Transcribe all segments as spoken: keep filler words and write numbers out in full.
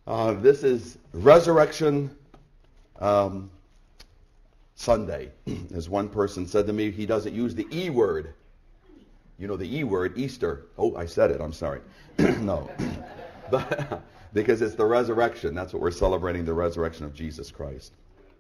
Uh, this is Resurrection um, Sunday. As one person said to me, he doesn't use the E word. You know the E word, Easter. Oh, I said it. I'm sorry. No. But, because it's the resurrection. That's what we're celebrating, the resurrection of Jesus Christ.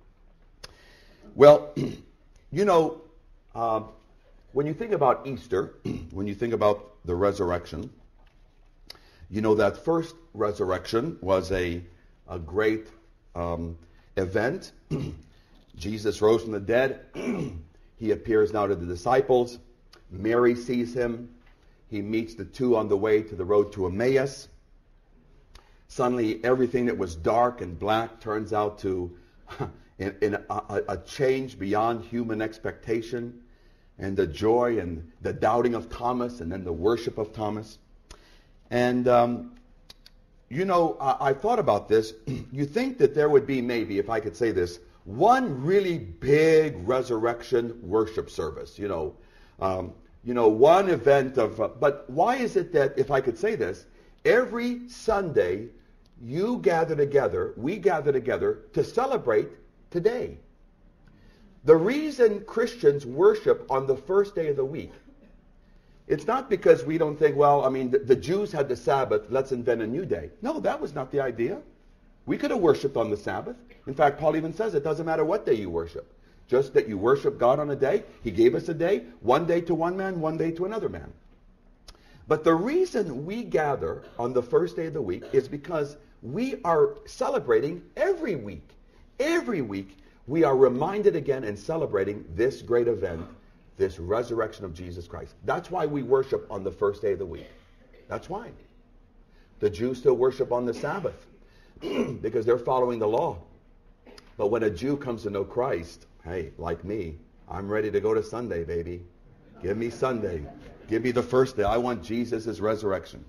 Well, you know, uh, when you think about Easter, when you think about the resurrection, you know that first resurrection was a, a great um, event. Jesus rose from the dead. He appears now to the disciples. Mary sees him. He meets the two on the way to the road to Emmaus. Suddenly, everything that was dark and black turns out to in, in a, a change beyond human expectation, and the joy and the doubting of Thomas, and then the worship of Thomas. And, um, you know, I, I thought about this. You think that there would be maybe, if I could say this, one really big resurrection worship service, you know, um, you know, one event of, uh, but why is it that, if I could say this, every Sunday you gather together, we gather together to celebrate today? The reason Christians worship on the first day of the week, it's not because we don't think, well, I mean, the, the Jews had the Sabbath, let's invent a new day. No, that was not the idea. We could have worshipped on the Sabbath. In fact, Paul even says it doesn't matter what day you worship. Just that you worship God on a day. He gave us a day, one day to one man, one day to another man. But the reason we gather on the first day of the week is because we are celebrating every week. Every week we are reminded again and celebrating this great event, this resurrection of Jesus Christ. That's why we worship on the first day of the week. That's why. The Jews still worship on the Sabbath because they're following the law. But when a Jew comes to know Christ, hey, like me, I'm ready to go to Sunday, baby. Give me Sunday. Give me the first day. I want Jesus' resurrection.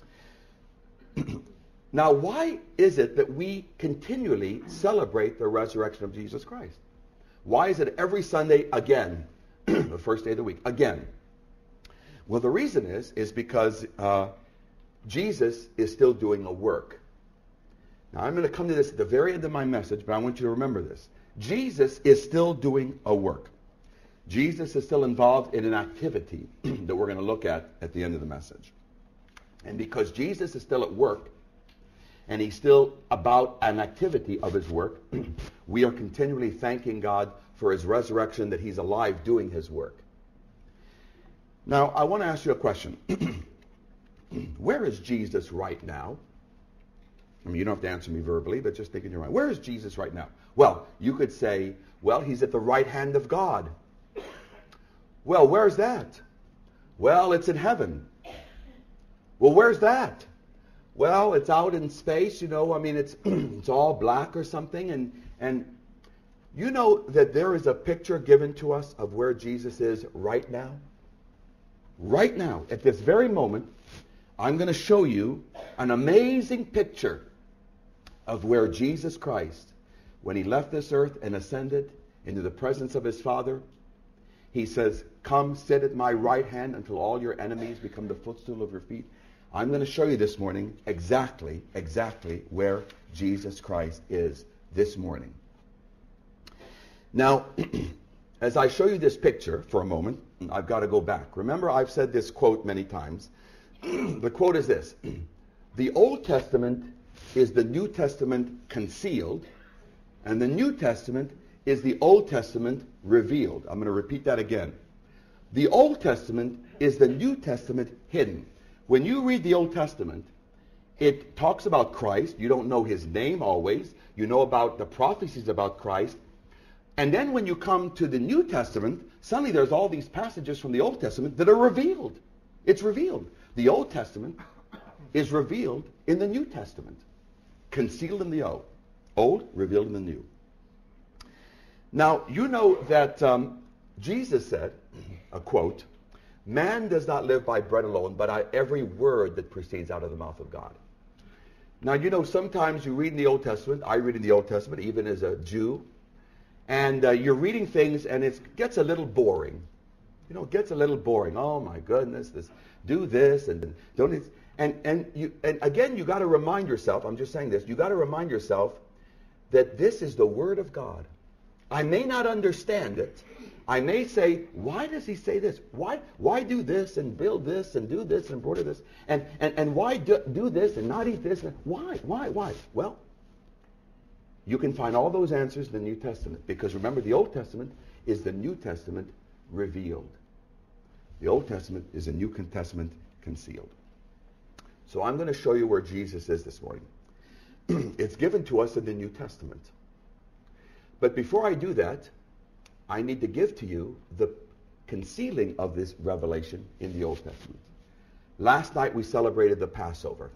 Now, why is it that we continually celebrate the resurrection of Jesus Christ? Why is it every Sunday again, the first day of the week, again? Well, the reason is, is because uh, Jesus is still doing a work. Now, I'm going to come to this at the very end of my message, but I want you to remember this. Jesus is still doing a work. Jesus is still involved in an activity that we're going to look at at the end of the message. And because Jesus is still at work, and he's still about an activity of his work, we are continually thanking God for his resurrection, that he's alive doing his work. Now, I want to ask you a question. Where is Jesus right now? I mean, you don't have to answer me verbally, but just think in your mind. Where is Jesus right now? Well, you could say, well, he's at the right hand of God. Well, where's that? Well, it's in heaven. Well, where's that? Well, it's out in space, you know. I mean, it's it's all black or something. And, and you know that there is a picture given to us of where Jesus is right now? Right now, at this very moment, I'm going to show you an amazing picture of where Jesus Christ, when he left this earth and ascended into the presence of his Father, he says, come sit at my right hand until all your enemies become the footstool of your feet. I'm going to show you this morning exactly, exactly where Jesus Christ is this morning. Now, as I show you this picture for a moment, I've got to go back. Remember, I've said this quote many times. The quote is this: the Old Testament is the New Testament concealed, and the New Testament is the Old Testament revealed. I'm going to repeat that again. The Old Testament is the New Testament hidden. When you read the Old Testament, it talks about Christ. You don't know his name always. You know about the prophecies about Christ. And then when you come to the New Testament, suddenly there's all these passages from the Old Testament that are revealed. It's revealed. The Old Testament is revealed in the New Testament. Concealed in the Old. Old, revealed in the New. Now, you know that um, Jesus said, a quote, man does not live by bread alone, but by every word that proceeds out of the mouth of God. Now, you know, sometimes you read in the Old Testament, I read in the Old Testament, even as a Jew, and uh, you're reading things and it gets a little boring. You know, it gets a little boring. Oh my goodness, this, do this and don't it, And, and, you, and again, you got to remind yourself, I'm just saying this, you got to remind yourself that this is the Word of God. I may not understand it. I may say, why does he say this? Why why do this and build this and do this and embroider this? And, and, and why do, do this and not eat this? Why? Why? Why? Well, you can find all those answers in the New Testament. Because remember, the Old Testament is the New Testament revealed. The Old Testament is the New Testament concealed. So I'm going to show you where Jesus is this morning. It's given to us in the New Testament. But before I do that, I need to give to you the concealing of this revelation in the Old Testament. Last night we celebrated the Passover.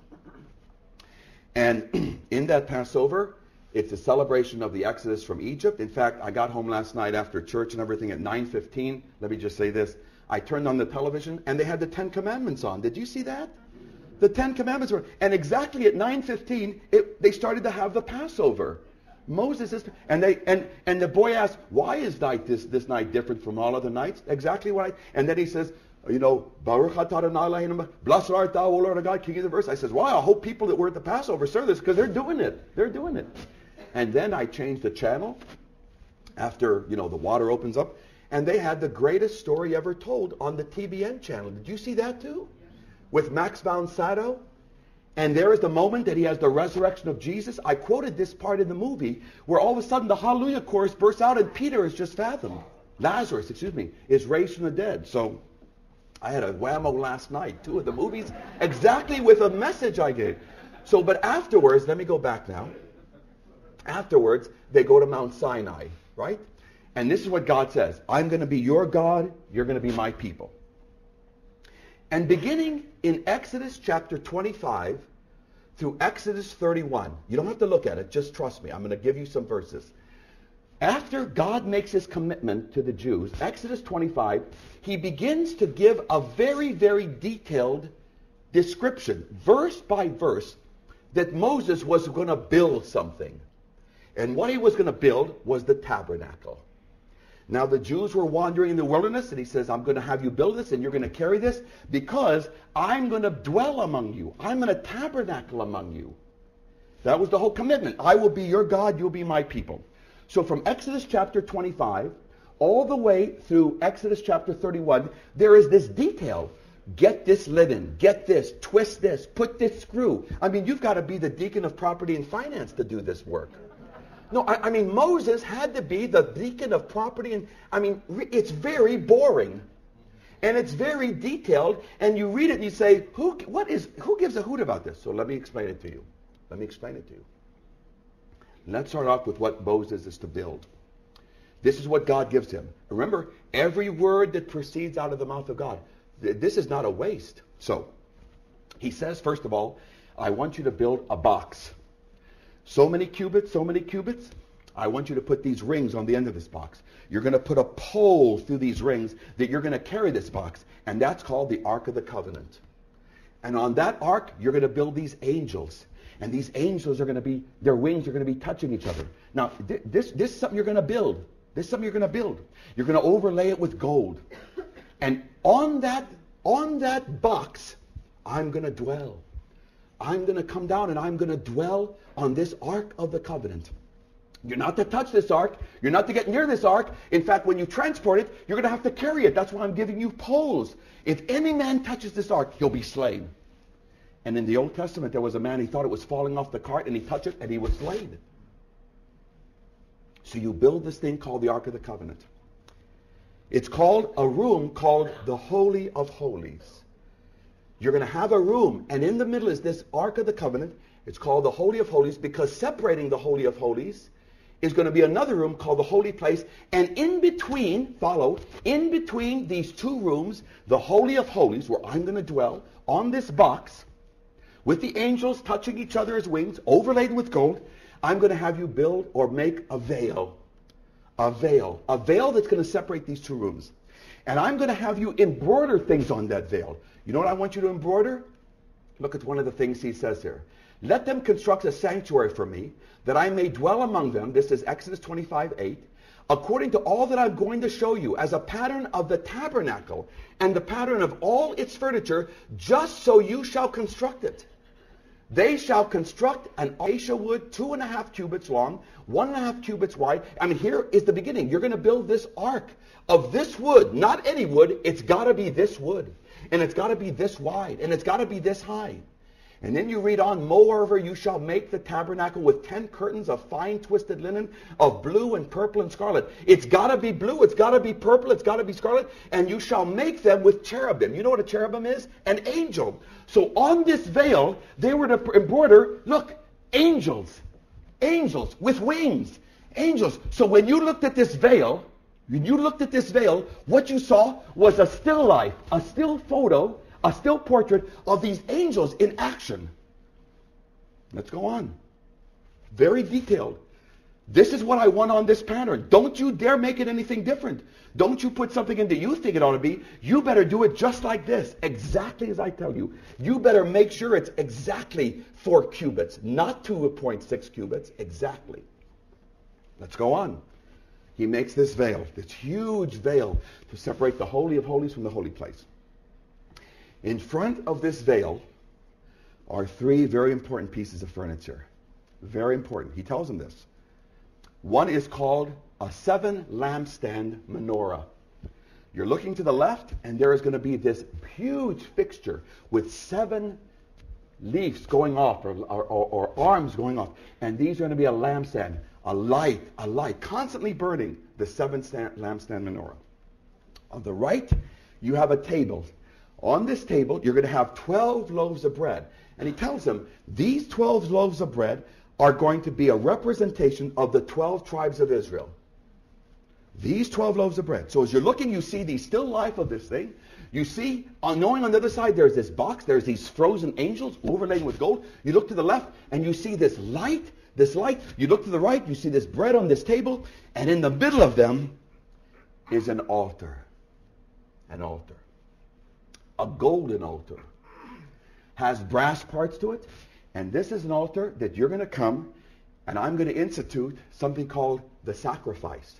And in that Passover, it's a celebration of the Exodus from Egypt. In fact, I got home last night after church and everything at nine fifteen. Let me just say this. I turned on the television and they had the Ten Commandments on. Did you see that? The Ten Commandments were, and exactly at nine fifteen, it, they started to have the Passover. Moses is, and they and and the boy asked, why is night this this night different from all other nights? Exactly why. And then he says, you know, Baruch atah Adonai Eloheinu, blessed art thou, O Lord our God, King of the verse. I says, wow, I hope people that were at the Passover serve this because they're doing it. They're doing it. And then I changed the channel after, you know, the water opens up, and they had the greatest story ever told on the T B N channel. Did you see that too? With Max von Sydow? And there is the moment that he has the resurrection of Jesus. I quoted this part in the movie where all of a sudden the Hallelujah chorus bursts out and Peter is just fathomed. Lazarus, excuse me, is raised from the dead. So I had a whammo last night, two of the movies, exactly with a message I gave. So, but afterwards, let me go back now. Afterwards, they go to Mount Sinai, right? And this is what God says. I'm going to be your God. You're going to be my people. And beginning in Exodus chapter twenty-five through Exodus thirty-one, you don't have to look at it, just trust me. I'm going to give you some verses. After God makes his commitment to the Jews, Exodus twenty-five, he begins to give a very, very detailed description, verse by verse, that Moses was going to build something. And what he was going to build was the tabernacle. Now the Jews were wandering in the wilderness, and he says, I'm going to have you build this, and you're going to carry this, because I'm going to dwell among you. I'm going to tabernacle among you. That was the whole commitment. I will be your God, you'll be my people. So from Exodus chapter twenty-five, all the way through Exodus chapter thirty-one, there is this detail. Get this linen, get this, twist this, put this screw. I mean, you've got to be the deacon of property and finance to do this work. No, I, I mean, Moses had to be the deacon of property, and I mean, it's very boring, and it's very detailed. And you read it and you say, "Who? What is? Who gives a hoot about this?" So let me explain it to you. Let me explain it to you. Let's start off with what Moses is to build. This is what God gives him. Remember, every word that proceeds out of the mouth of God, th- this is not a waste. So he says, first of all, I want you to build a box. So many cubits, so many cubits. I want you to put these rings on the end of this box. You're going to put a pole through these rings that you're going to carry this box. And that's called the Ark of the Covenant. And on that ark, you're going to build these angels. And these angels are going to be, their wings are going to be touching each other. Now, th- this, this is something you're going to build. This is something you're going to build. You're going to overlay it with gold. And on that, on that box, I'm going to dwell. I'm going to come down and I'm going to dwell on this Ark of the Covenant. You're not to touch this ark. You're not to get near this ark. In fact, when you transport it, you're going to have to carry it. That's why I'm giving you poles. If any man touches this ark, he'll be slain. And in the Old Testament, there was a man, he thought it was falling off the cart, and he touched it, and he was slain. So you build this thing called the Ark of the Covenant. It's called a room called the Holy of Holies. You're going to have a room, and in the middle is this Ark of the Covenant. It's called the Holy of Holies, because separating the Holy of Holies is going to be another room called the Holy Place. And in between, follow, in between these two rooms, the Holy of Holies, where I'm going to dwell, on this box, with the angels touching each other's wings, overlaid with gold, I'm going to have you build or make a veil. A veil. A veil that's going to separate these two rooms. And I'm going to have you embroider things on that veil. You know what I want you to embroider? Look at one of the things he says here. Let them construct a sanctuary for me, that I may dwell among them. This is Exodus twenty-five eight. according to all that I'm going to show you, as a pattern of the tabernacle and the pattern of all its furniture, just so you shall construct it. They shall construct an acacia wood, two and a half cubits long, one and a half cubits wide. I mean, here is the beginning. You're going to build this ark of this wood, not any wood. It's got to be this wood. And it's got to be this wide. And it's got to be this high. And then you read on, moreover, you shall make the tabernacle with ten curtains of fine twisted linen of blue and purple and scarlet. It's got to be blue. It's got to be purple. It's got to be scarlet. And you shall make them with cherubim. You know what a cherubim is? An angel. So on this veil, they were to embroider, look, angels. Angels with wings. Angels. So when you looked at this veil, when you looked at this veil, what you saw was a still life, a still photo, a still portrait of these angels in action. Let's go on. Very detailed. This is what I want on this pattern. Don't you dare make it anything different. Don't you put something in that you think it ought to be. You better do it just like this, exactly as I tell you. You better make sure it's exactly four cubits, not two point six cubits, exactly. Let's go on. He makes this veil, this huge veil, to separate the Holy of Holies from the holy place. In front of this veil are three very important pieces of furniture. Very important. He tells them this. One is called a seven lampstand menorah. You're looking to the left, and there is going to be this huge fixture with seven leaves going off, or, or, or, or arms going off. And these are going to be a lampstand, a light, a light, constantly burning, the seven stand, lampstand menorah. On the right, you have a table. On this table, you're going to have twelve loaves of bread. And he tells them, these twelve loaves of bread are going to be a representation of the twelve tribes of Israel. These twelve loaves of bread. So as you're looking, you see the still life of this thing. You see, on, knowing on the other side, there's this box. There's these frozen angels overlaid with gold. You look to the left, and you see this light, this light. You look to the right, you see this bread on this table. And in the middle of them is an altar. An altar. A golden altar. Has brass parts to it. And this is an altar that you're going to come, and I'm going to institute something called the sacrifice.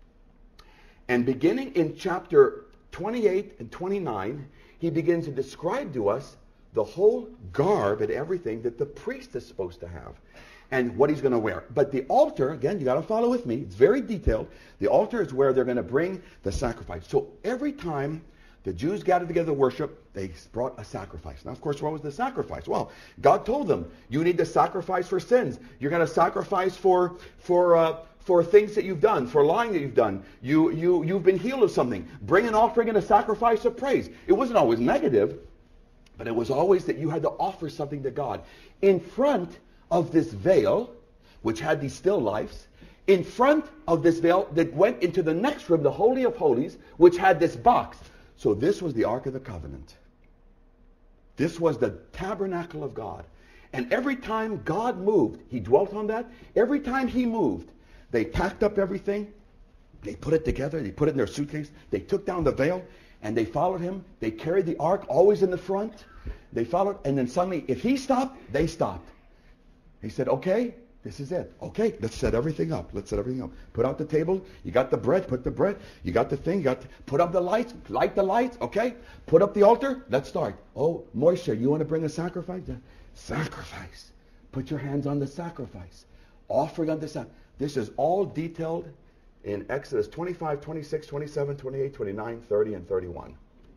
And beginning in chapter twenty-eight and twenty-nine, he begins to describe to us the whole garb and everything that the priest is supposed to have and what he's going to wear. But the altar, again, you got to follow with me. It's very detailed. The altar is where they're going to bring the sacrifice. So every time the Jews gathered together to worship, they brought a sacrifice. Now, of course, what was the sacrifice? Well, God told them, you need to sacrifice for sins. You're going to sacrifice for for uh, for things that you've done, for lying that you've done. You, you, you've been healed of something. Bring an offering and a sacrifice of praise. It wasn't always negative, but it was always that you had to offer something to God. In front of this veil, which had these still lifes, in front of this veil that went into the next room, the Holy of Holies, which had this box. So this was the Ark of the Covenant. This was the tabernacle of God. And every time God moved, he dwelt on that. Every time he moved, they packed up everything. They put it together. They put it in their suitcase. They took down the veil, and they followed him. They carried the ark always in the front. They followed, and then suddenly, if he stopped, they stopped. He said, okay, this is it. Okay, let's set everything up. Let's set everything up. Put out the table. You got the bread. Put the bread. You got the thing. You got to put up the lights. Light the lights. Okay. Put up the altar. Let's start. Oh, Moshe, you want to bring a sacrifice? Sacrifice. Put your hands on the sacrifice. Offering on the sacrifice. This is all detailed in Exodus twenty-five, twenty-six, twenty-seven, twenty-eight, twenty-nine, thirty, and thirty-one.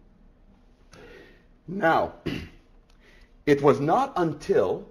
Now, it was not until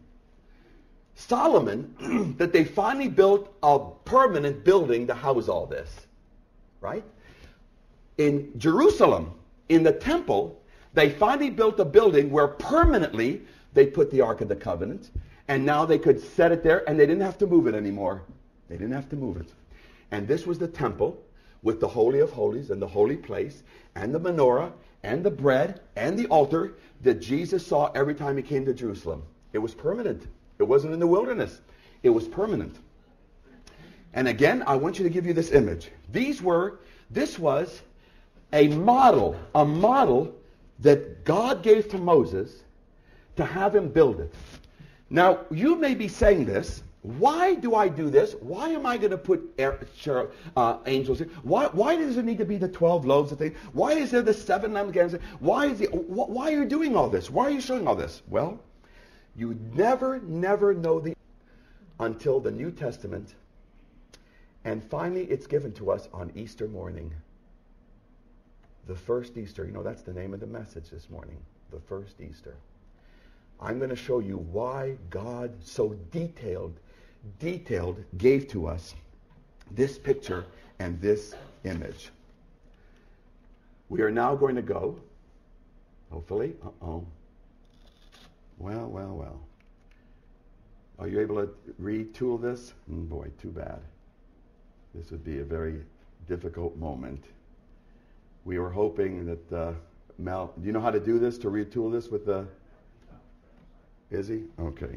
Solomon that they finally built a permanent building to house all this. Right? In Jerusalem, in the temple, they finally built a building where permanently they put the Ark of the Covenant, and now they could set it there, and they didn't have to move it anymore. They didn't have to move it. And this was the temple with the Holy of Holies and the holy place and the menorah and the bread and the altar that Jesus saw every time he came to Jerusalem. It was permanent. It wasn't in the wilderness. It was permanent. And again, I want you to give you this image. These were, this was a model, a model that God gave to Moses to have him build it. Now, you may be saying this, Why do I do this? Why am I going to put air, cher- uh, angels in? Why, why does there need to be the twelve loaves of things? Why is there the seven lambs? Why is the, wh- why are you doing all this? Why are you showing all this? Well, you never, never know the until the New Testament, and finally it's given to us on Easter morning. The first Easter. You know, that's the name of the message this morning. The first Easter. I'm going to show you why God so detailed, detailed gave to us this picture and this image. We are now going to go, hopefully, uh-oh. Well, well, well. Are you able to retool this? Mm, boy, too bad. This would be a very difficult moment. We were hoping that uh, Mel, do you know how to do this, to retool this with the, is he? Okay.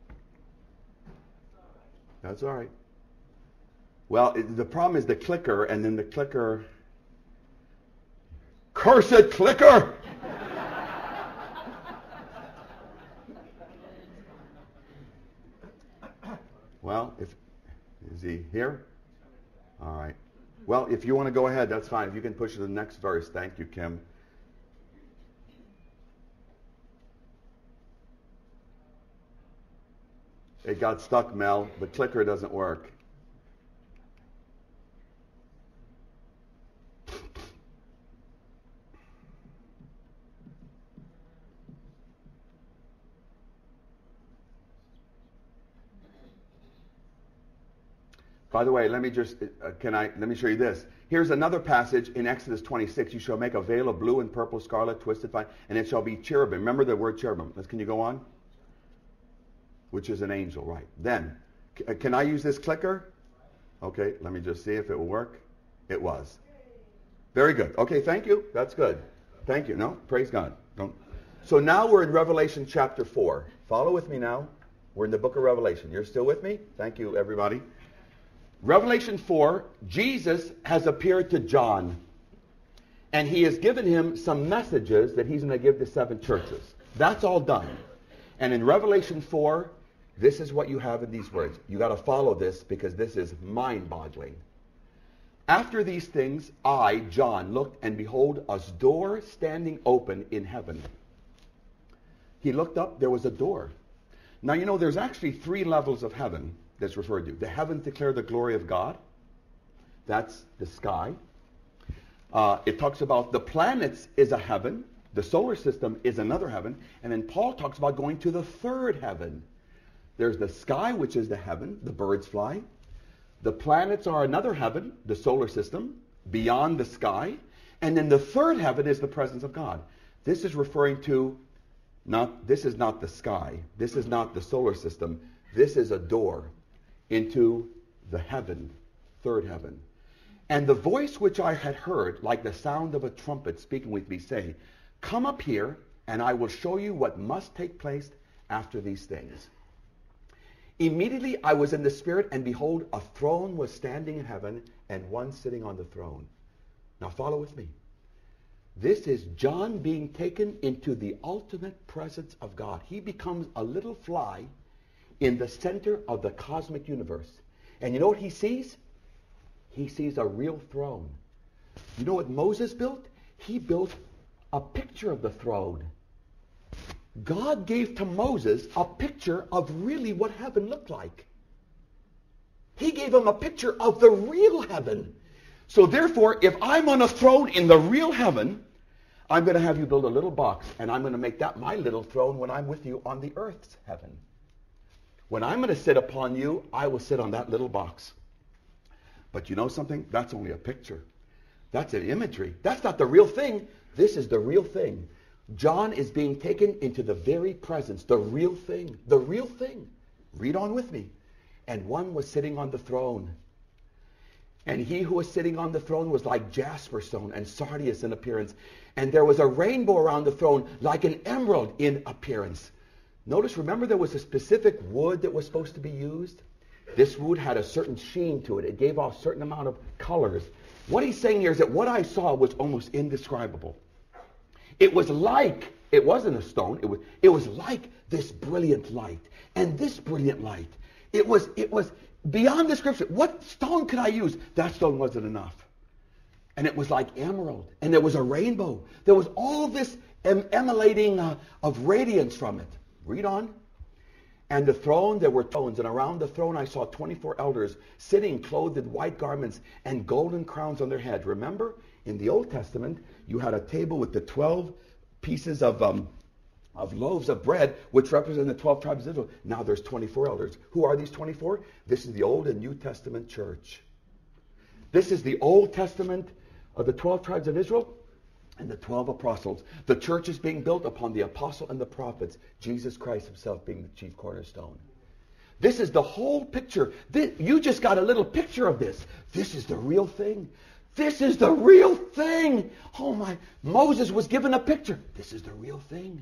That's all right. Well, it, the problem is the clicker, and then the clicker, curse it, clicker! Well, if, is he here? All right. Well, if you want to go ahead, that's fine. If you can push to the next verse. Thank you, Kim. It got stuck, Mel. The clicker doesn't work. By the way, let me just, uh, can I, let me show you this. Here's another passage in Exodus twenty-six. You shall make a veil of blue and purple, scarlet, twisted fine, and it shall be cherubim. Remember the word cherubim. Let's, can you go on? Which is an angel, right. Then, c- can I use this clicker? Okay, let me just see if it will work. It was. Very good. Okay, thank you. That's good. Thank you. No, praise God. Don't. So now we're in Revelation chapter four. Follow with me now. We're in the book of Revelation. You're still with me? Thank you, everybody. Revelation four, Jesus has appeared to John, and he has given him some messages that he's going to give to seven churches. That's all done. And in Revelation four, this is what you have in these words. You got to follow this because this is mind-boggling. After these things, I, John, looked, and behold, a door standing open in heaven. He looked up, there was a door. Now, you know, there's actually three levels of heaven that's referred to. The heavens declare the glory of God. That's the sky. Uh, it talks about the planets is a heaven. The solar system is another heaven. And then Paul talks about going to the third heaven. There's the sky, which is the heaven. The birds fly. The planets are another heaven, the solar system, beyond the sky. And then the third heaven is the presence of God. This is referring to, not, this is not the sky. This is not the solar system. This is a door into the heaven, third heaven. And the voice which I had heard, like the sound of a trumpet speaking with me, say, come up here, and I will show you what must take place after these things. Immediately I was in the Spirit, and behold, a throne was standing in heaven, and one sitting on the throne. Now follow with me. This is John being taken into the ultimate presence of God. He becomes a little fly in the center of the cosmic universe. And you know what he sees? He sees a real throne. You know what Moses built? He built a picture of the throne. God gave to Moses a picture of really what heaven looked like. He gave him a picture of the real heaven. So therefore, if I'm on a throne in the real heaven, I'm going to have you build a little box, and I'm going to make that my little throne when I'm with you on the earth's heaven. When I'm going to sit upon you, I will sit on that little box. But you know something? That's only a picture. That's an imagery. That's not the real thing. This is the real thing. John is being taken into the very presence, the real thing, the real thing. Read on with me. And one was sitting on the throne. And he who was sitting on the throne was like jasper stone and sardius in appearance. And there was a rainbow around the throne like an emerald in appearance. Notice, remember there was a specific wood that was supposed to be used? This wood had a certain sheen to it. It gave off a certain amount of colors. What he's saying here is that what I saw was almost indescribable. It was like It wasn't a stone. It was, it was like this brilliant light. And this brilliant light, it was, it was beyond description. What stone could I use? That stone wasn't enough. And it was like emerald. And there was a rainbow. There was all this em- emanating uh, of radiance from it. Read on. And the throne, there were thrones, and around the throne I saw twenty-four elders sitting clothed in white garments and golden crowns on their head. Remember, in the Old Testament, you had a table with the twelve pieces of um, of loaves of bread, which represent the twelve tribes of Israel. Now there's twenty-four elders. Who are these twenty-four? This is the Old and New Testament church. This is the Old Testament of the twelve tribes of Israel and the twelve apostles. The church is being built upon the apostle and the prophets, Jesus Christ himself being the chief cornerstone. This is the whole picture. This, you just got a little picture of this. This is the real thing. This is the real thing. Oh my, Moses was given a picture. This is the real thing.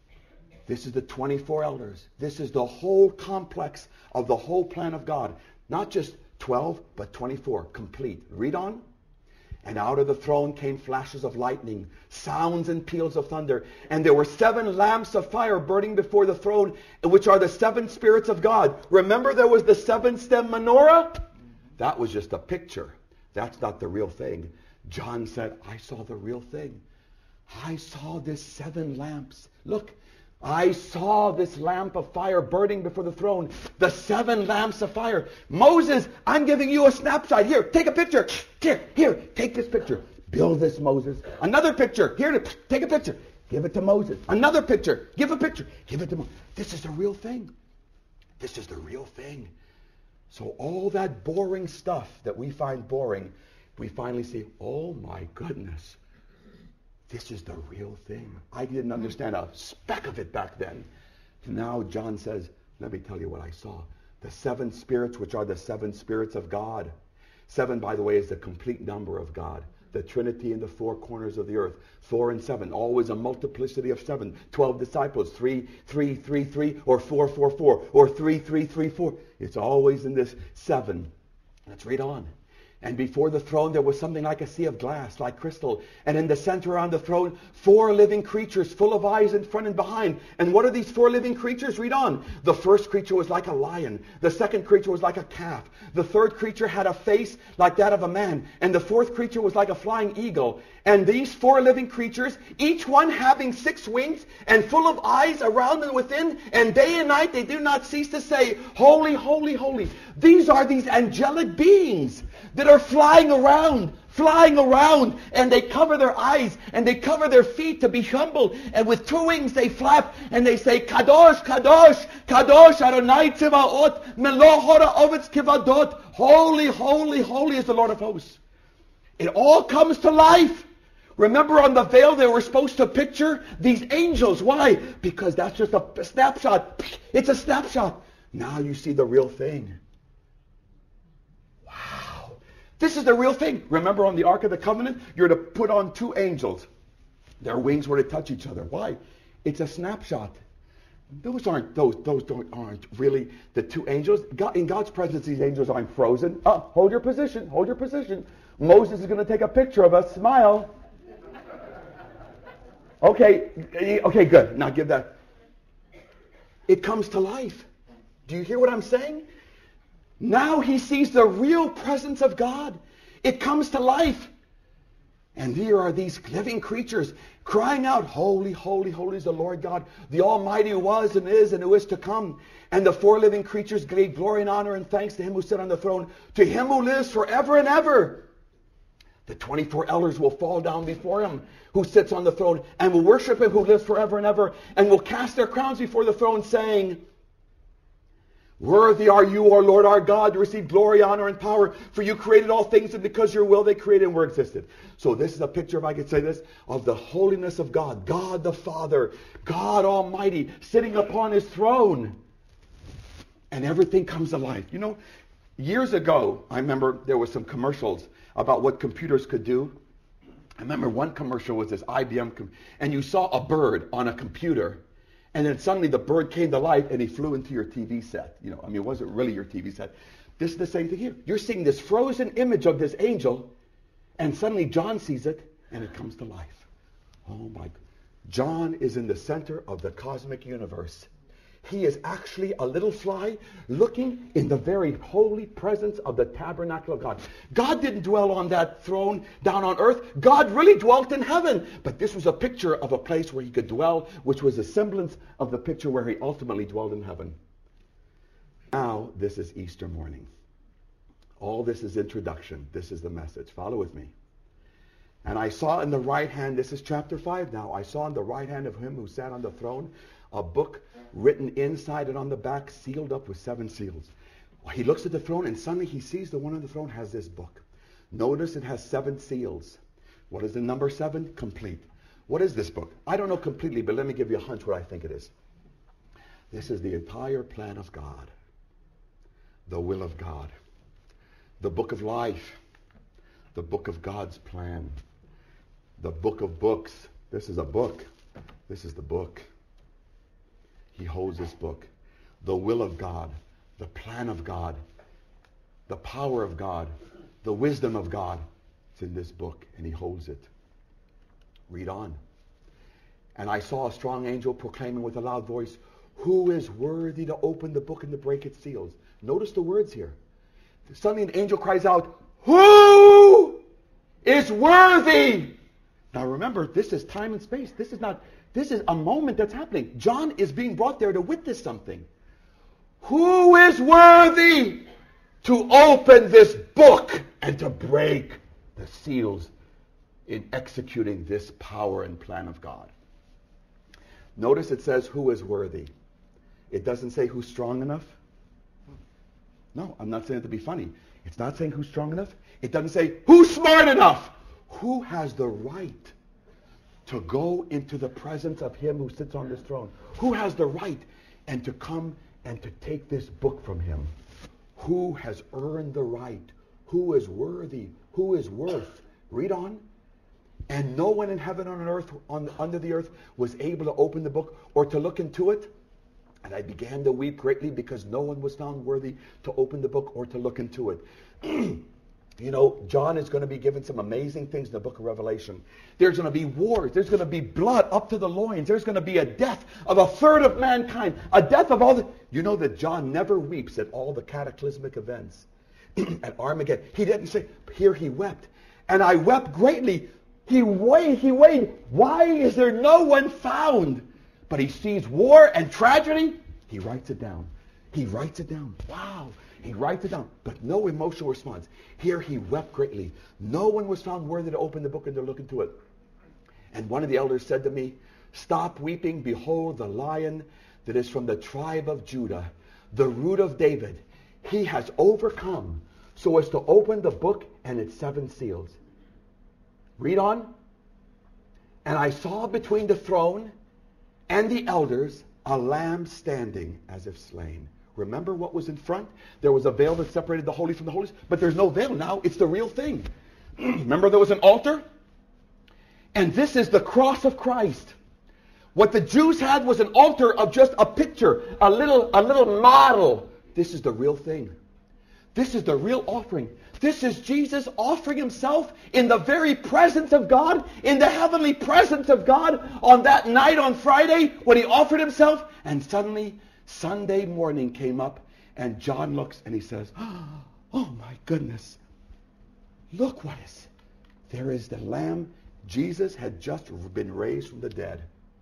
This is the twenty-four elders. This is the whole complex of the whole plan of God. Not just twelve, but twenty-four, complete. Read on. And out of the throne came flashes of lightning, sounds and peals of thunder. And there were seven lamps of fire burning before the throne, which are the seven spirits of God. Remember there was the seven-stem menorah? That was just a picture. That's not the real thing. John said, I saw the real thing. I saw this seven lamps. Look, I saw this lamp of fire burning before the throne. The seven lamps of fire. Moses, I'm giving you a snapshot. Here, take a picture. Here, here, take this picture. Build this, Moses. Another picture. Here, take a picture. Give it to Moses. Another picture. Give a picture. Give it to Moses. This is the real thing. This is the real thing. So all that boring stuff that we find boring, we finally see, oh my goodness. This is the real thing. I didn't understand a speck of it back then. Now John says, let me tell you what I saw. The seven spirits, which are the seven spirits of God. Seven, by the way, is the complete number of God. The Trinity in the four corners of the earth. Four and seven, always a multiplicity of seven. Twelve disciples, three, three, three, three, or four, four, four, or three, three, three, four. It's always in this seven. Let's read on. And before the throne there was something like a sea of glass, like crystal. And in the center around the throne, four living creatures full of eyes in front and behind. And what are these four living creatures? Read on. The first creature was like a lion. The second creature was like a calf. The third creature had a face like that of a man. And the fourth creature was like a flying eagle. And these four living creatures, each one having six wings and full of eyes around and within, and day and night they do not cease to say, holy, holy, holy. These are these angelic beings that are flying around, flying around, and they cover their eyes and they cover their feet to be humble, and with two wings they flap and they say, Kadosh, Kadosh, Kadosh Adonai Tzevaot, Melo Ha'aretz Kivadot. Holy, holy, holy is the Lord of hosts. It all comes to life. Remember on the veil they were supposed to picture these angels. Why? Because that's just a snapshot. It's a snapshot. Now you see the real thing. Wow. This is the real thing. Remember on the Ark of the Covenant, you're to put on two angels. Their wings were to touch each other. Why? It's a snapshot. Those aren't those those don't aren't really the two angels. God, in God's presence, these angels aren't frozen. Oh, hold your position. Hold your position. Moses is going to take a picture of us. Smile. Okay, okay, good. Now give that. It comes to life. Do you hear what I'm saying? Now he sees the real presence of God. It comes to life. And here are these living creatures crying out, holy, holy, holy is the Lord God, the Almighty who was and is and who is to come. And the four living creatures gave glory and honor and thanks to him who sat on the throne, to him who lives forever and ever. The twenty-four elders will fall down before him who sits on the throne and will worship him who lives forever and ever, and will cast their crowns before the throne, saying, worthy are you, O Lord our God, to receive glory, honor, and power, for you created all things, and because your will they created and were existed. So this is a picture, if I could say this, of the holiness of God. God the Father, God Almighty, sitting upon his throne. And everything comes to life. You know, years ago, I remember there were some commercials about what computers could do. I remember one commercial was this I B M, com- and you saw a bird on a computer, and then suddenly the bird came to life and he flew into your T V set. You know, I mean, it wasn't really your T V set. This is the same thing here. You're seeing this frozen image of this angel, and suddenly John sees it, and it comes to life. Oh my God. John is in the center of the cosmic universe. He is actually a little fly looking in the very holy presence of the tabernacle of God. God didn't dwell on that throne down on earth. God really dwelt in heaven. But this was a picture of a place where he could dwell, which was a semblance of the picture where he ultimately dwelled in heaven. Now, this is Easter morning. All this is introduction. This is the message. Follow with me. And I saw in the right hand, this is chapter five now, I saw in the right hand of him who sat on the throne a book written inside and on the back, sealed up with seven seals. He looks at the throne and suddenly he sees the one on the throne has this book. Notice it has seven seals. What is the number seven? Complete. What is this book? I don't know completely, but let me give you a hunch what I think it is. This is the entire plan of God. The will of God. The book of life. The book of God's plan. The book of books. This is a book. This is the book. He holds this book. The will of God, the plan of God, the power of God, the wisdom of God. It's in this book, and he holds it. Read on. And I saw a strong angel proclaiming with a loud voice, who is worthy to open the book and to break its seals? Notice the words here. Suddenly an angel cries out, who is worthy? Now remember, this is time and space. This is not... This is a moment that's happening. John is being brought there to witness something. Who is worthy to open this book and to break the seals in executing this power and plan of God? Notice it says who is worthy. It doesn't say who's strong enough. No, I'm not saying it to be funny. It's not saying who's strong enough. It doesn't say who's smart enough. Who has the right to go into the presence of him who sits on this throne? Who has the right and to come and to take this book from him? Who has earned the right? Who is worthy? Who is worth? Read on. And no one in heaven, on earth, on, under the earth, was able to open the book or to look into it. And I began to weep greatly because no one was found worthy to open the book or to look into it. You know, John is going to be given some amazing things in the book of Revelation. There's going to be wars. There's going to be blood up to the loins. There's going to be a death of a third of mankind. A death of all the... You know that John never weeps at all the cataclysmic events. At Armageddon. He didn't say, here he wept. And I wept greatly. He weighed, he weighed. Why is there no one found? But he sees war and tragedy. He writes it down. He writes it down. Wow. He writes it down, but no emotional response. Here he wept greatly. No one was found worthy to open the book and to look into it. And one of the elders said to me, stop weeping. Behold, the lion that is from the tribe of Judah, the root of David. He has overcome so as to open the book and its seven seals. Read on. And I saw between the throne and the elders a lamb standing as if slain. Remember what was in front? There was a veil that separated the holy from the holies, but there's no veil now. It's the real thing. Remember there was an altar? And this is the cross of Christ. What the Jews had was an altar of just a picture, a little, a little model. This is the real thing. This is the real offering. This is Jesus offering himself in the very presence of God, in the heavenly presence of God on that night on Friday when he offered himself, and suddenly Sunday morning came up, and John looks and he says, oh my goodness, look what is, there is the Lamb. Jesus had just been raised from the dead.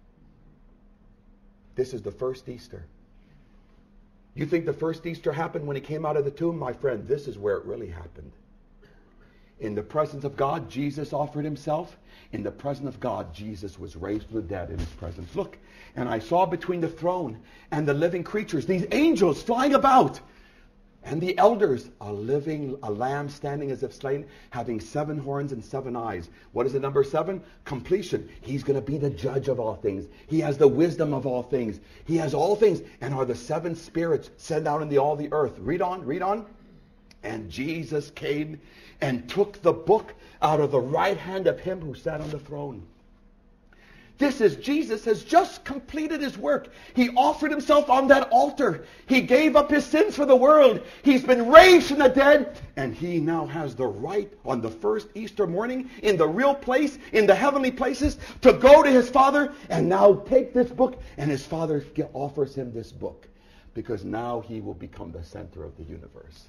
This is the first Easter. You think the first Easter happened when he came out of the tomb? My friend, this is where it really happened. In the presence of God, Jesus offered himself. In the presence of God, Jesus was raised from the dead in his presence. Look, and I saw between the throne and the living creatures, these angels flying about, and the elders, a living, a lamb standing as if slain, having seven horns and seven eyes. What is the number seven? Completion. He's going to be the judge of all things. He has the wisdom of all things. He has all things, and are the seven spirits sent out into all the earth. Read on, read on. And Jesus came and took the book out of the right hand of him who sat on the throne. This is Jesus has just completed his work. He offered himself on that altar. He gave up his sins for the world. He's been raised from the dead. And he now has the right on the first Easter morning in the real place, in the heavenly places, to go to his Father and now take this book. And his Father offers him this book because now he will become the center of the universe.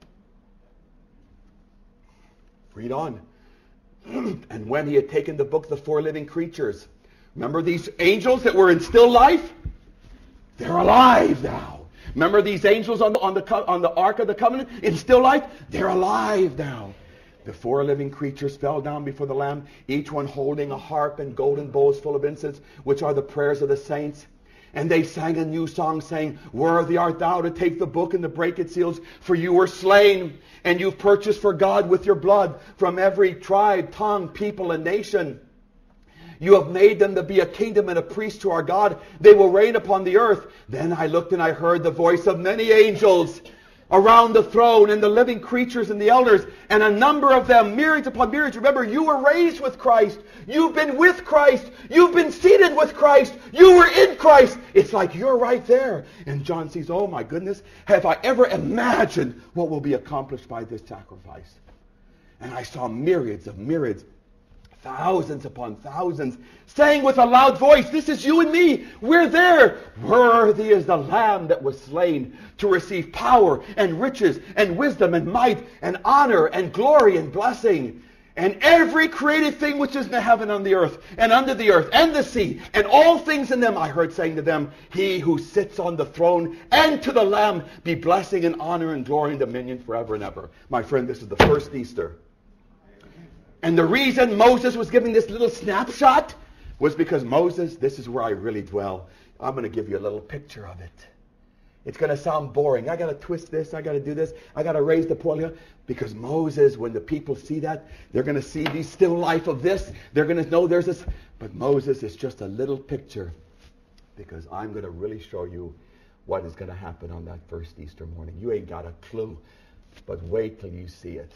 Read on. And when he had taken the book, the four living creatures, remember these angels that were in still life? They're alive now. Remember these angels on the, on the, on the Ark of the Covenant in still life? They're alive now. The four living creatures fell down before the Lamb, each one holding a harp and golden bowls full of incense, which are the prayers of the saints. And they sang a new song, saying, Worthy art thou to take the book and to break its seals, for you were slain, and you've purchased for God with your blood from every tribe, tongue, people, and nation. You have made them to be a kingdom and a priest to our God. They will reign upon the earth. Then I looked and I heard the voice of many angels around the throne, and the living creatures and the elders, and a number of them, myriads upon myriads. Remember, you were raised with Christ. You've been with Christ. You've been seated with Christ. You were in Christ. It's like you're right there. And John sees, oh my goodness, have I ever imagined what will be accomplished by this sacrifice? And I saw myriads of myriads, thousands upon thousands, saying with a loud voice, this is you and me. We're there. Worthy is the Lamb that was slain to receive power and riches and wisdom and might and honor and glory and blessing. And every created thing which is in the heaven and the earth and under the earth and the sea and all things in them, I heard saying to them, he who sits on the throne and to the Lamb be blessing and honor and glory and dominion forever and ever. My friend, this is the first Easter. And the reason Moses was giving this little snapshot was because Moses, this is where I really dwell. I'm going to give you a little picture of it. It's going to sound boring. I got to twist this. I got to do this. I got to raise the point. Because Moses, when the people see that, they're going to see the still life of this. They're going to know there's this. But Moses is just a little picture. Because I'm going to really show you what is going to happen on that first Easter morning. You ain't got a clue. But wait till you see it.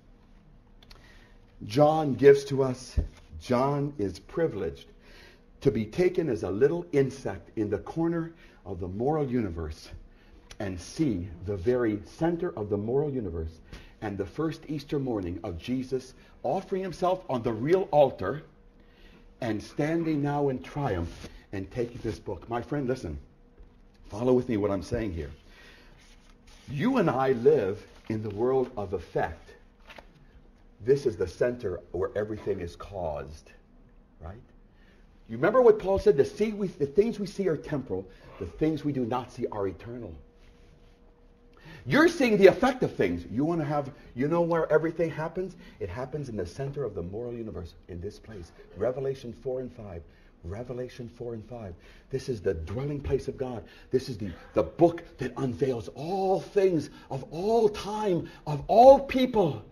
John gives to us, John is privileged to be taken as a little insect in the corner of the moral universe and see the very center of the moral universe and the first Easter morning of Jesus offering himself on the real altar and standing now in triumph and taking this book. My friend, listen. Follow with me what I'm saying here. You and I live in the world of effect. This is the center where everything is caused, right? You remember what Paul said? The, see we, the things we see are temporal. The things we do not see are eternal. You're seeing the effect of things. You want to have, you know where everything happens? It happens in the center of the moral universe, in this place. Revelation four and five. Revelation four and five. This is the dwelling place of God. This is the, the book that unveils all things of all time, of all people.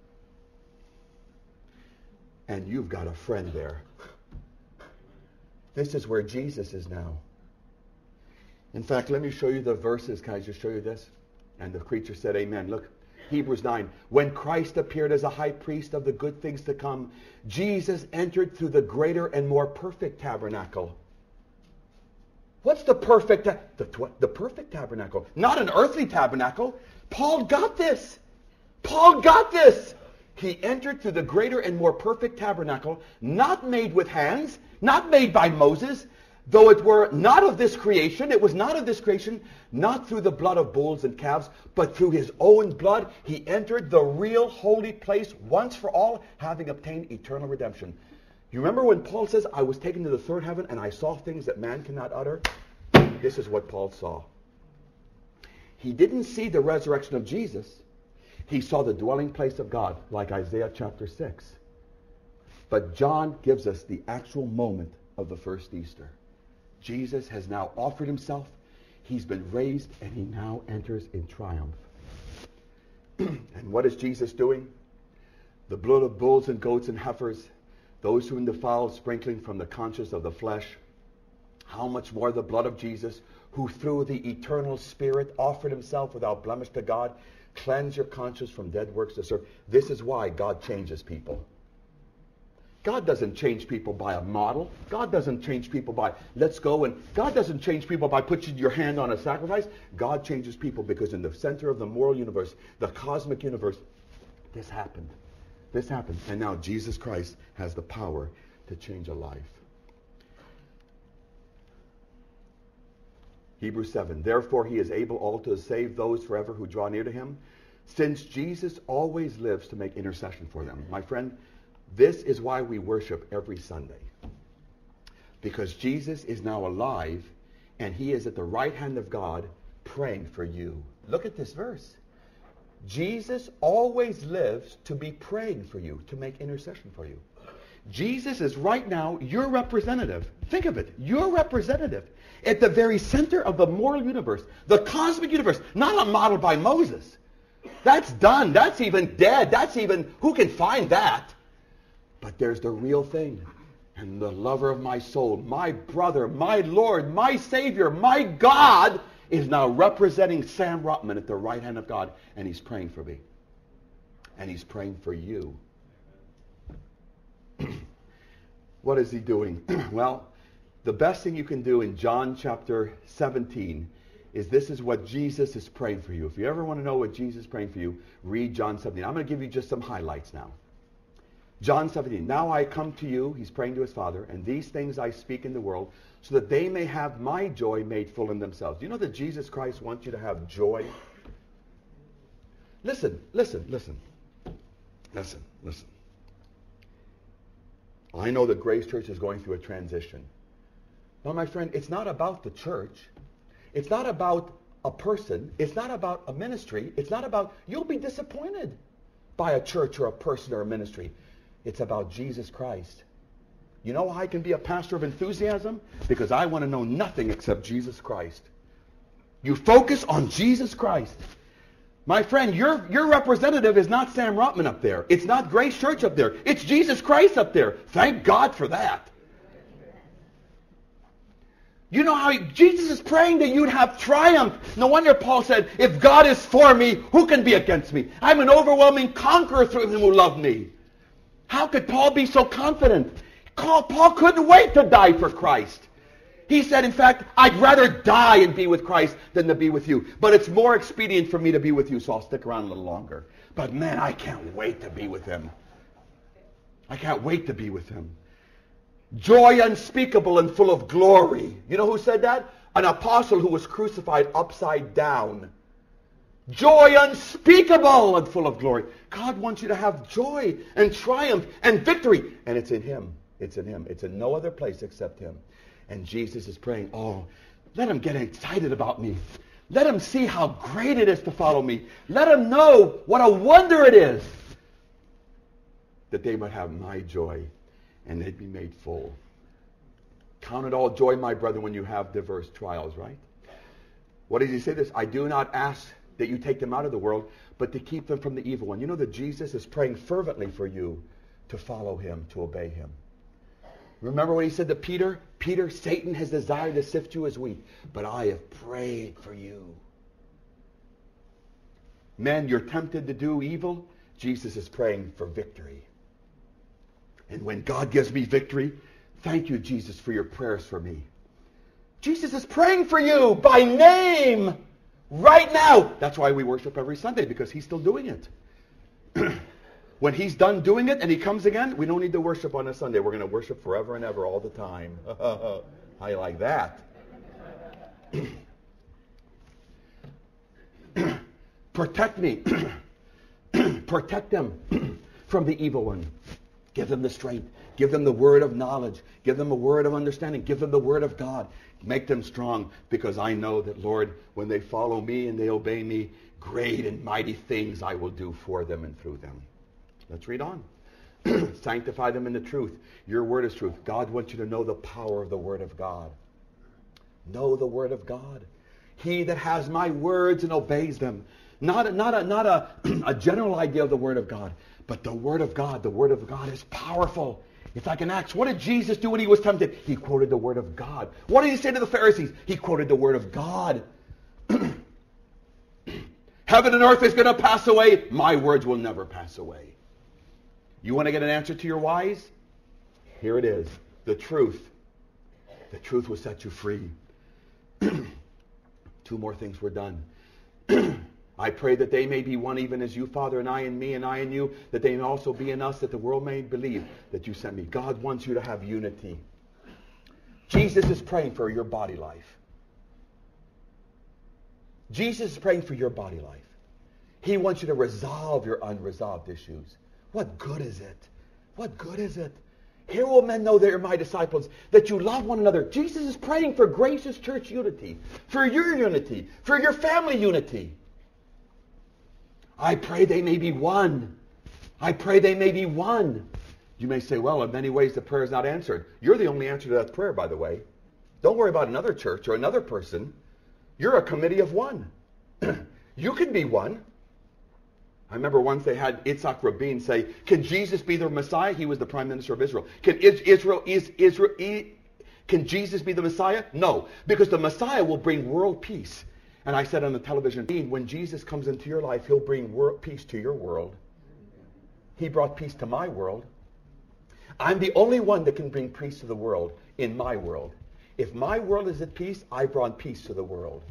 And you've got a friend there. This is where Jesus is now. In fact, let me show you the verses. Can I just show you this? And the creature said, amen. Look, Hebrews nine. When Christ appeared as a high priest of the good things to come, Jesus entered through the greater and more perfect tabernacle. What's the perfect, ta- the, tw- the perfect tabernacle? Not an earthly tabernacle. Paul got this. Paul got this. He entered through the greater and more perfect tabernacle, not made with hands, not made by Moses, though it were not of this creation, it was not of this creation, not through the blood of bulls and calves, but through his own blood, he entered the real holy place once for all, having obtained eternal redemption. You remember when Paul says, I was taken to the third heaven and I saw things that man cannot utter? This is what Paul saw. He didn't see the resurrection of Jesus. He saw the dwelling place of God, like Isaiah chapter six. But John gives us the actual moment of the first Easter. Jesus has now offered himself. He's been raised, and he now enters in triumph. And what is Jesus doing? The blood of bulls and goats and heifers, those who defile sprinkling from the conscience of the flesh. How much more the blood of Jesus, who through the eternal Spirit offered himself without blemish to God. Cleanse your conscience from dead works to serve. This is why God changes people. God doesn't change people by a model. God doesn't change people by, let's go, and God doesn't change people by putting your hand on a sacrifice. God changes people because in the center of the moral universe, the cosmic universe, this happened. This happened. And now Jesus Christ has the power to change a life. Hebrews seven, therefore he is able also to save those forever who draw near to him, since Jesus always lives to make intercession for them. My friend, this is why we worship every Sunday. Because Jesus is now alive, and he is at the right hand of God praying for you. Look at this verse. Jesus always lives to be praying for you, to make intercession for you. Jesus is right now your representative. Think of it, your representative at the very center of the moral universe, the cosmic universe, not a model by Moses. That's done. That's even dead. That's even, who can find that? But there's the real thing. And the lover of my soul, my brother, my Lord, my Savior, my God, is now representing Sam Rotman at the right hand of God. And he's praying for me. And he's praying for you. What is he doing? Well, the best thing you can do in John chapter seventeen is this is what Jesus is praying for you. If you ever want to know what Jesus is praying for you, read John seventeen. I'm going to give you just some highlights now. John seventeen, now I come to you, he's praying to his Father, and these things I speak in the world, so that they may have my joy made full in themselves. Do you know that Jesus Christ wants you to have joy? Listen, listen, listen. Listen, listen. I know that Grace Church is going through a transition. Well, my friend, it's not about the church. It's not about a person. It's not about a ministry. It's not about, you'll be disappointed by a church or a person or a ministry. It's about Jesus Christ. You know how I can be a pastor of enthusiasm? Because I want to know nothing except Jesus Christ. You focus on Jesus Christ. My friend, your, your representative is not Sam Rotman up there. It's not Grace Church up there. It's Jesus Christ up there. Thank God for that. You know how Jesus is praying that you'd have triumph. No wonder Paul said, if God is for me, who can be against me? I'm an overwhelming conqueror through him who loved me. How could Paul be so confident? Paul couldn't wait to die for Christ. He said, in fact, I'd rather die and be with Christ than to be with you. But it's more expedient for me to be with you, so I'll stick around a little longer. But man, I can't wait to be with him. I can't wait to be with him. Joy unspeakable and full of glory. You know who said that? An apostle who was crucified upside down. Joy unspeakable and full of glory. God wants you to have joy and triumph and victory. And it's in him. It's in him. It's in no other place except him. And Jesus is praying, oh, let him get excited about me. Let him see how great it is to follow me. Let him know what a wonder it is that they might have my joy and they'd be made full. Count it all joy, my brother, when you have diverse trials, right? What does he say this? I do not ask that you take them out of the world, but to keep them from the evil one. You know that Jesus is praying fervently for you to follow him, to obey him. Remember when he said to Peter, Peter, Satan has desired to sift you as wheat, but I have prayed for you. Men, you're tempted to do evil. Jesus is praying for victory. And when God gives me victory, thank you, Jesus, for your prayers for me. Jesus is praying for you by name right now. That's why we worship every Sunday, because he's still doing it. When he's done doing it and he comes again, we don't need to worship on a Sunday. We're going to worship forever and ever all the time. How you like that? Protect me. Protect them from the evil one. Give them the strength. Give them the word of knowledge. Give them a word of understanding. Give them the word of God. Make them strong, because I know that, Lord, when they follow me and they obey me, great and mighty things I will do for them and through them. Let's read on. Sanctify them in the truth. Your word is truth. God wants you to know the power of the word of God. Know the word of God. He that has my words and obeys them. Not a, not a, not a, a general idea of the word of God, but the word of God. The word of God is powerful. It's like in Acts. What did Jesus do when he was tempted? He quoted the word of God. What did he say to the Pharisees? He quoted the word of God. Heaven and earth is going to pass away. My words will never pass away. You want to get an answer to your whys? Here it is. The truth. The truth will set you free. Two more things were done. I pray that they may be one even as you, Father, and I in me, and I in you, that they may also be in us, that the world may believe that you sent me. God wants you to have unity. Jesus is praying for your body life. Jesus is praying for your body life. He wants you to resolve your unresolved issues. What good is it? What good is it? Here will men know that you're my disciples, that you love one another. Jesus is praying for Gracious Church unity, for your unity, for your family unity. I pray they may be one. I pray they may be one. You may say, well, in many ways the prayer is not answered. You're the only answer to that prayer, by the way. Don't worry about another church or another person. You're a committee of one. You can be one. I remember once they had Yitzhak Rabin say, can Jesus be the Messiah? He was the Prime Minister of Israel. Can Israel, is Israel, can Jesus be the Messiah? No, because the Messiah will bring world peace. And I said on the television, when Jesus comes into your life, he'll bring world peace to your world. He brought peace to my world. I'm the only one that can bring peace to the world in my world. If my world is at peace, I brought peace to the world.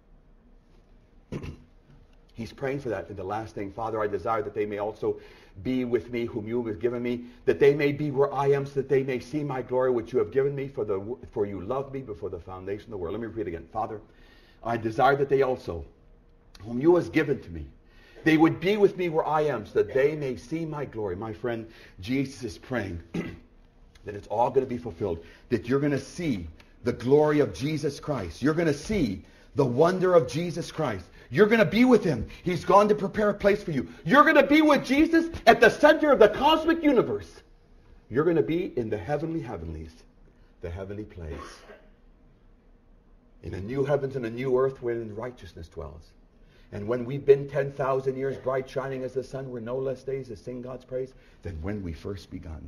He's praying for that in the last thing. Father, I desire that they may also be with me whom you have given me, that they may be where I am, so that they may see my glory which you have given me, for the for you loved me before the foundation of the world. Let me repeat again. Father, I desire that they also, whom you have given to me, they would be with me where I am, so that they may see my glory. My friend, Jesus is praying that it's all going to be fulfilled, that you're going to see the glory of Jesus Christ. You're going to see the wonder of Jesus Christ. You're going to be with him. He's gone to prepare a place for you. You're going to be with Jesus at the center of the cosmic universe. You're going to be in the heavenly heavenlies, the heavenly place. In a new heavens and a new earth wherein righteousness dwells. And when we've been ten thousand years bright shining as the sun, we're no less days to sing God's praise than when we first begun.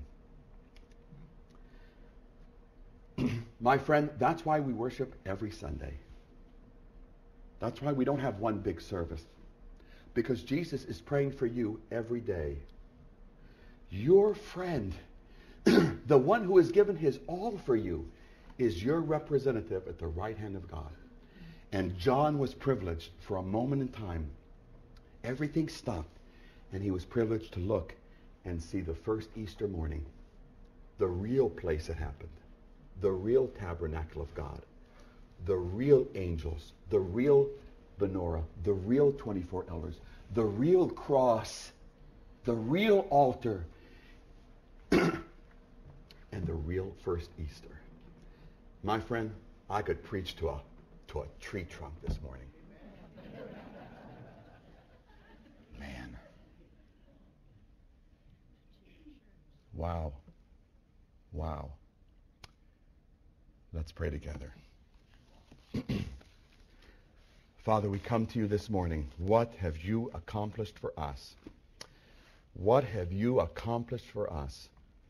My friend, that's why we worship every Sunday. That's why we don't have one big service. Because Jesus is praying for you every day. Your friend, the one who has given his all for you, is your representative at the right hand of God. And John was privileged for a moment in time. Everything stopped, and he was privileged to look and see the first Easter morning, the real place it happened, the real tabernacle of God, the real angels, the real menorah, the real twenty-four elders, the real cross, the real altar, and the real first Easter. My friend, I could preach to a to a tree trunk this morning. Man. Wow. Wow. Let's pray together. Father, we come to you this morning. What have you accomplished for us? What have you accomplished for us?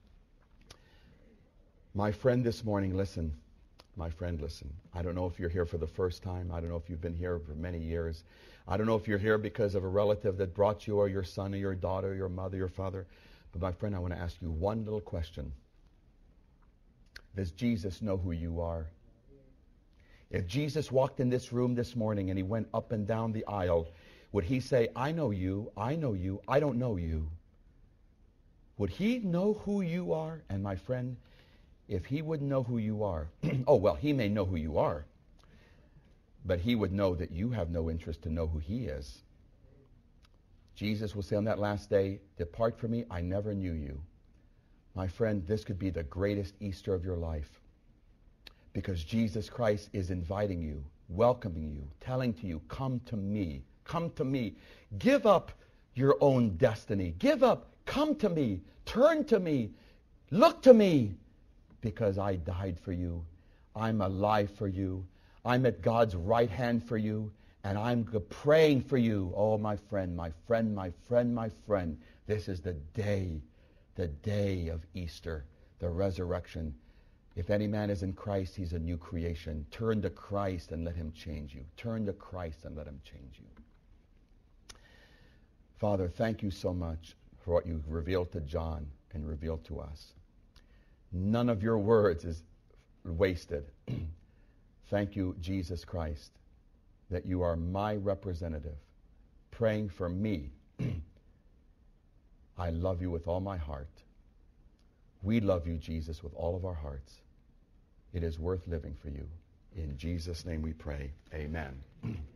My friend this morning, listen. My friend, listen. I don't know if you're here for the first time. I don't know if you've been here for many years. I don't know if you're here because of a relative that brought you, or your son or your daughter, or your mother, your father. But my friend, I want to ask you one little question. Does Jesus know who you are? If Jesus walked in this room this morning and he went up and down the aisle, would he say, I know you, I know you, I don't know you? Would he know who you are? And my friend, if he wouldn't know who you are, oh, well, he may know who you are, but he would know that you have no interest to know who he is. Jesus will say on that last day, depart from me, I never knew you. My friend, this could be the greatest Easter of your life, because Jesus Christ is inviting you, welcoming you, telling to you, come to me, come to me. Give up your own destiny. Give up, come to me, turn to me, look to me, because I died for you. I'm alive for you. I'm at God's right hand for you, and I'm praying for you. Oh, my friend, my friend, my friend, my friend. This is the day, the day of Easter, the resurrection. If any man is in Christ, he's a new creation. Turn to Christ and let him change you. Turn to Christ and let him change you. Father, thank you so much for what you've revealed to John and revealed to us. None of your words is wasted. Thank you, Jesus Christ, that you are my representative, praying for me. I love you with all my heart. We love you, Jesus, with all of our hearts. It is worth living for you. In Jesus' name we pray. Amen.